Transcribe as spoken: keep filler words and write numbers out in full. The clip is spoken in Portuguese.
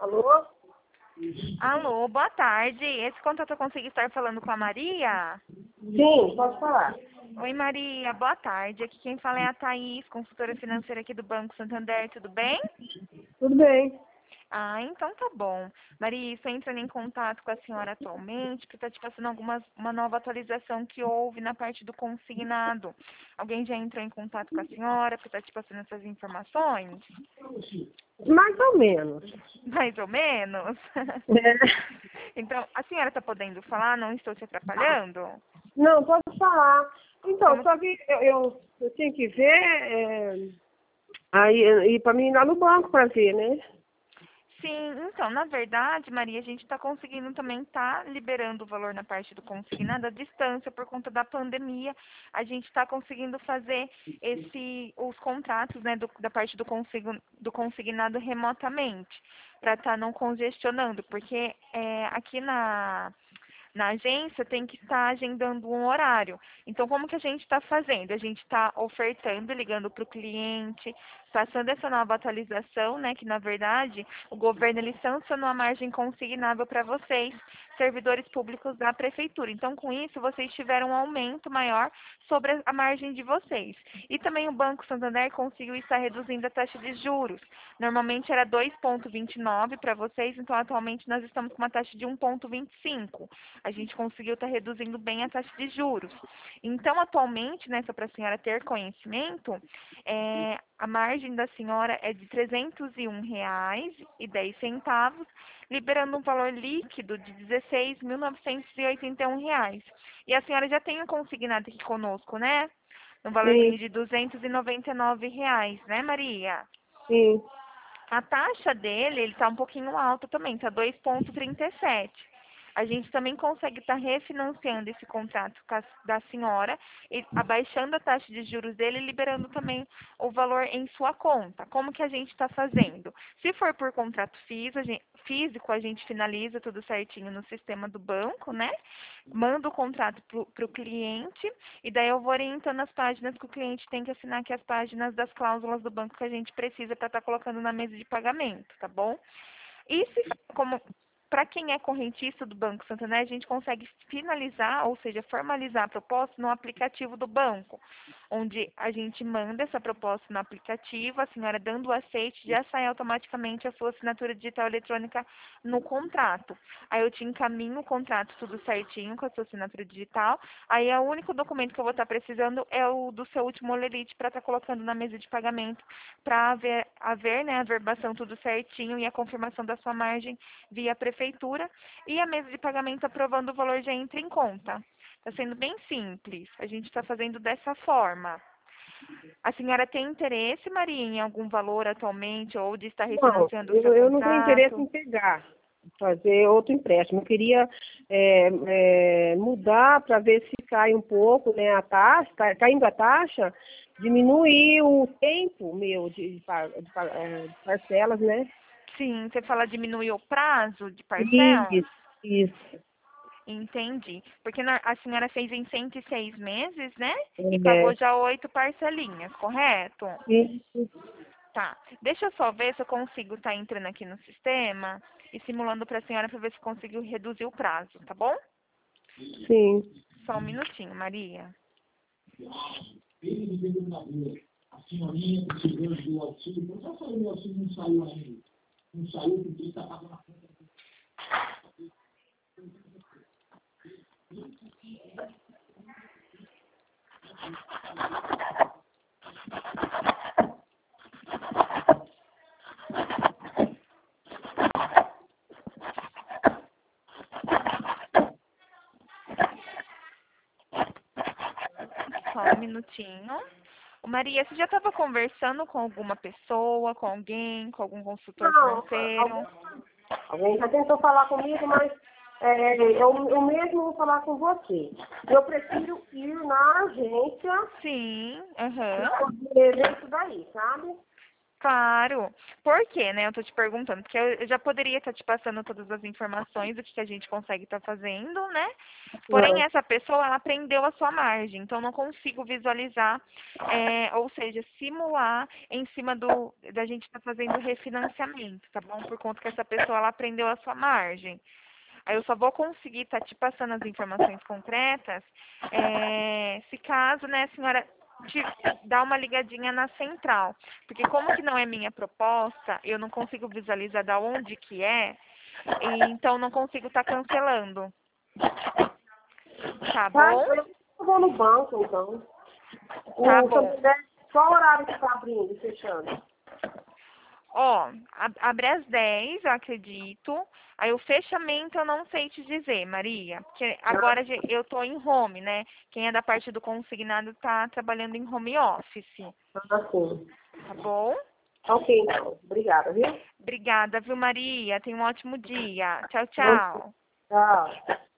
Alô? Alô, boa tarde. Esse contato eu consigo estar falando com a Maria? Sim, pode falar. Oi, Maria, boa tarde. Aqui quem fala é a Thaís, consultora financeira aqui do Banco Santander, tudo bem? Tudo bem. Ah, então tá bom. Maria, estou entrando em contato com a senhora atualmente para estar te passando algumas, uma nova atualização que houve na parte do consignado. Alguém já entrou em contato com a senhora para estar te passando essas informações? Mais ou menos. Mais ou menos? É. Então, a senhora está podendo falar? Não estou te atrapalhando? Não, pode falar. Então, Como... só que eu, eu, eu tinha que ver, é, aí, ir para mim ir lá no banco para ver, né? Sim, então, na verdade, Maria, a gente está conseguindo também estar tá liberando o valor na parte do consignado à distância por conta da pandemia. A gente está conseguindo fazer esse, os contratos, né, do, da parte do, consigno, do consignado remotamente, para estar tá não congestionando, porque é, aqui na na agência tem que estar agendando um horário. Então, como que a gente está fazendo? A gente está ofertando, ligando para o cliente, passando essa nova atualização, né? Que na verdade o governo ele sancionou a margem consignável para vocês, servidores públicos da prefeitura. Então, com isso, vocês tiveram um aumento maior sobre a margem de vocês. E também o Banco Santander conseguiu estar reduzindo a taxa de juros. Normalmente era dois vírgula vinte e nove para vocês, então atualmente nós estamos com uma taxa de um vírgula vinte e cinco. A gente conseguiu estar reduzindo bem a taxa de juros. Então, atualmente, né, só para a senhora ter conhecimento, é, a margem da senhora é de trezentos e um reais e dez centavos, liberando um valor líquido de dezesseis mil novecentos e oitenta e um reais. E a senhora já tem um consignado aqui conosco, né? No valorzinho Sim, de duzentos e noventa e nove reais, né, Maria? sim. A taxa dele, ele está um pouquinho alto também, está dois vírgula trinta e sete. A gente também consegue estar refinanciando esse contrato com a- da senhora, e abaixando a taxa de juros dele e liberando também o valor em sua conta. Como que a gente está fazendo? Se for por contrato físico a gente, físico, a gente finaliza tudo certinho no sistema do banco, né? Manda o contrato para o cliente e daí eu vou orientando as páginas que o cliente tem que assinar, que é as páginas das cláusulas do banco que a gente precisa para estar colocando na mesa de pagamento, tá bom? E se, como para quem é correntista do Banco Santander, a gente consegue finalizar, ou seja, formalizar a proposta no aplicativo do banco, onde a gente manda essa proposta no aplicativo, a senhora dando o aceite, já sai automaticamente a sua assinatura digital eletrônica no contrato. Aí eu te encaminho o contrato tudo certinho com a sua assinatura digital. Aí o único documento que eu vou estar precisando é o do seu último olerite para estar colocando na mesa de pagamento, para haver, haver né, a verbação tudo certinho e a confirmação da sua margem via prefeitura, e a mesa de pagamento aprovando o valor já entra em conta. Está sendo bem simples. A gente está fazendo dessa forma. A senhora tem interesse, Maria, em algum valor atualmente ou de estar Não, refinanciando o seu eu, eu não tenho interesse contrato? em pegar, fazer outro empréstimo. Eu queria é, é, mudar para ver se cai um pouco, né, a taxa, cai- caindo a taxa, diminuir o tempo meu de, de, pa- de pa- é, de parcelas, né? Sim, você fala diminuir o prazo de parcela? Isso, isso. Entendi. Porque na- a senhora fez em cento e seis meses, né? E pagou É, já oito parcelinhas, correto? isso, Tá. Deixa eu só ver se eu consigo estar entrando aqui no sistema e simulando para a senhora para ver se consigo reduzir o prazo, tá bom? sim. Só um minutinho, Maria. A senhorinha que chegou do auxílio, não só saiu do auxílio, não saiu ainda. Não saiu porque está pagando a conta. Só um minutinho. Ô, Maria, você já estava conversando com alguma pessoa, com alguém, com algum consultor Não, financeiro? alguém, alguém já tentou falar comigo, mas é, eu, eu mesmo vou falar com você. Eu prefiro ir na agência Sim, aham. para poder ver isso daí, sabe? Claro. Por quê, né? Eu tô te perguntando, porque eu eu já poderia estar te passando todas as informações do que que a gente consegue estar fazendo, né? Porém, Ah, essa pessoa, ela prendeu a sua margem, então eu não consigo visualizar, é, ou seja, simular em cima do da gente estar fazendo refinanciamento, tá bom? Por conta que essa pessoa, ela prendeu a sua margem. Aí eu só vou conseguir estar te passando as informações concretas, é, se caso, né, a senhora te dá uma ligadinha na central. Porque como que não é minha proposta, eu não consigo visualizar da onde que é, e então não consigo estar cancelando. Tá tá, bom? eu vou no banco, então. Tá O bom. Santander, qual horário que está abrindo e fechando? Ó, ab- abre às dez, eu acredito. Aí o fechamento eu não sei te dizer, Maria. Porque agora ge- eu tô em home, né? Quem é da parte do consignado tá trabalhando em home office. Ah, sim. Tá bom? Ok, então. Obrigada, viu? Obrigada, viu, Maria? Tenha um ótimo dia. Tchau, tchau. Tchau.